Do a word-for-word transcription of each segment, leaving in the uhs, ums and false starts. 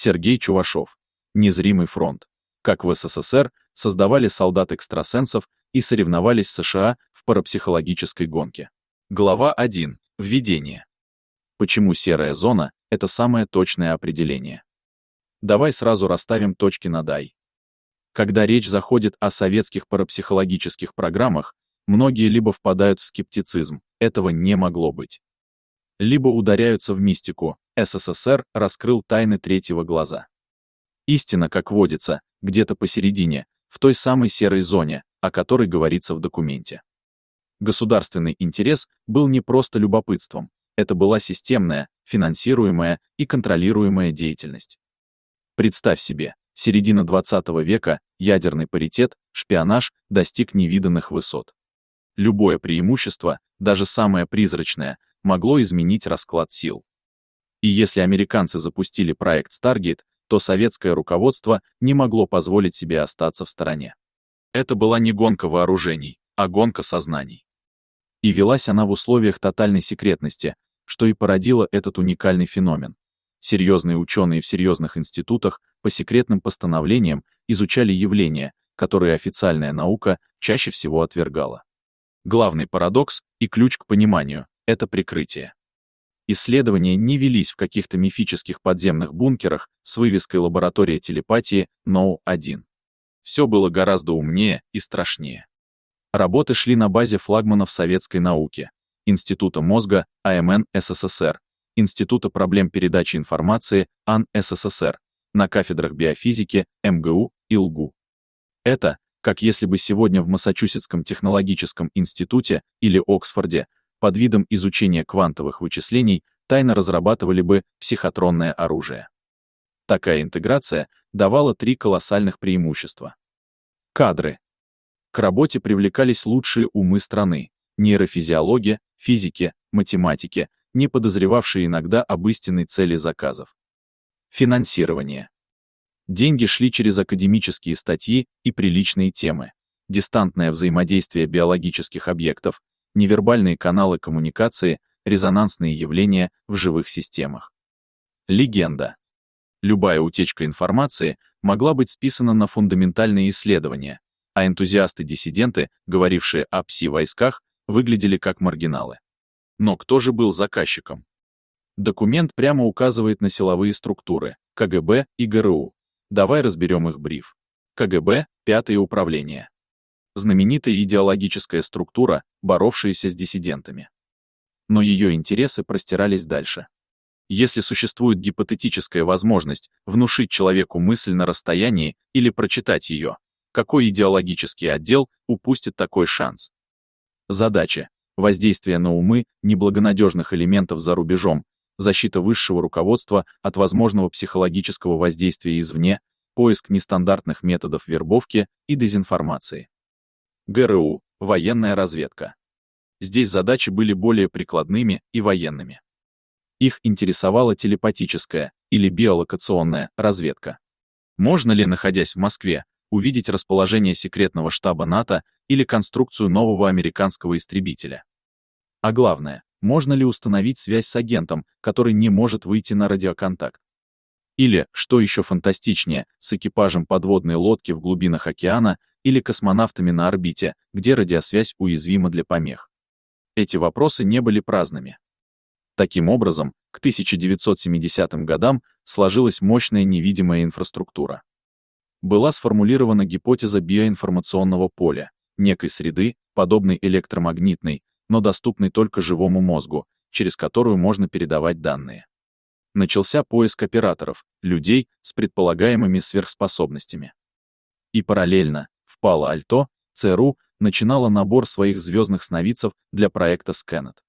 Сергей Чувашов. Незримый фронт. Как в СССР создавали солдат-экстрасенсов и соревновались с США в парапсихологической гонке. Глава один. Введение. Почему серая зона — это самое точное определение? Давай сразу расставим точки над «и». Когда речь заходит о советских парапсихологических программах, многие либо впадают в скептицизм, этого не могло быть, либо ударяются в мистику, СССР раскрыл тайны третьего глаза. Истина, как водится, где-то посередине, в той самой серой зоне, о которой говорится в документе. Государственный интерес был не просто любопытством, это была системная, финансируемая и контролируемая деятельность. Представь себе, середина двадцатого века, ядерный паритет, шпионаж достиг невиданных высот. Любое преимущество, даже самое призрачное, могло изменить расклад сил. И если американцы запустили проект Stargate, то советское руководство не могло позволить себе остаться в стороне. Это была не гонка вооружений, а гонка сознаний. И велась она в условиях тотальной секретности, что и породило этот уникальный феномен. Серьезные ученые в серьезных институтах по секретным постановлениям изучали явления, которые официальная наука чаще всего отвергала. Главный парадокс и ключ к пониманию — это прикрытие. Исследования не велись в каких-то мифических подземных бункерах с вывеской «Лаборатория телепатии Ноу один». Все было гораздо умнее и страшнее. Работы шли на базе флагманов советской науки, Института мозга А М Н СССР, Института проблем передачи информации А Н СССР, на кафедрах биофизики М Г У и Л Г У. Это, как если бы сегодня в Массачусетском технологическом институте или Оксфорде под видом изучения квантовых вычислений тайно разрабатывали бы психотронное оружие. Такая интеграция давала три колоссальных преимущества. Кадры. К работе привлекались лучшие умы страны, нейрофизиологи, физики, математики, не подозревавшие иногда об истинной цели заказов. Финансирование. Деньги шли через академические статьи и приличные темы, дистантное взаимодействие биологических объектов, невербальные каналы коммуникации, резонансные явления в живых системах. Легенда. Любая утечка информации могла быть списана на фундаментальные исследования, а энтузиасты-диссиденты, говорившие о пси-войсках, выглядели как маргиналы. Но кто же был заказчиком? Документ прямо указывает на силовые структуры — К Г Б и Г Р У. Давай разберем их бриф. К Г Б — пятое управление. Знаменитая идеологическая структура, боровшаяся с диссидентами. Но ее интересы простирались дальше. Если существует гипотетическая возможность внушить человеку мысль на расстоянии или прочитать ее, какой идеологический отдел упустит такой шанс? Задача — воздействие на умы неблагонадежных элементов за рубежом, защита высшего руководства от возможного психологического воздействия извне, поиск нестандартных методов вербовки и дезинформации. Г Р У — военная разведка. Здесь задачи были более прикладными и военными. Их интересовала телепатическая или биолокационная разведка. Можно ли, находясь в Москве, увидеть расположение секретного штаба НАТО или конструкцию нового американского истребителя? А главное, можно ли установить связь с агентом, который не может выйти на радиоконтакт? Или, что еще фантастичнее, с экипажем подводной лодки в глубинах океана или космонавтами на орбите, где радиосвязь уязвима для помех? Эти вопросы не были праздными. Таким образом, к тысяча девятьсот семидесятым годам сложилась мощная невидимая инфраструктура. Была сформулирована гипотеза биоинформационного поля, некой среды, подобной электромагнитной, но доступной только живому мозгу, через которую можно передавать данные. Начался поиск операторов, людей с предполагаемыми сверхспособностями. И параллельно, в Пало-Альто, Ц Р У начинала набор своих звездных сновидцев для проекта Скэнет.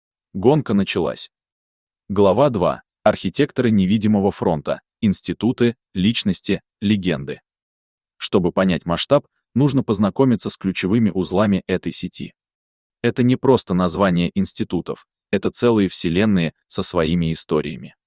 Гонка началась. Глава два. Архитекторы невидимого фронта, институты, личности, легенды. Чтобы понять масштаб, нужно познакомиться с ключевыми узлами этой сети. Это не просто название институтов, это целые вселенные со своими историями.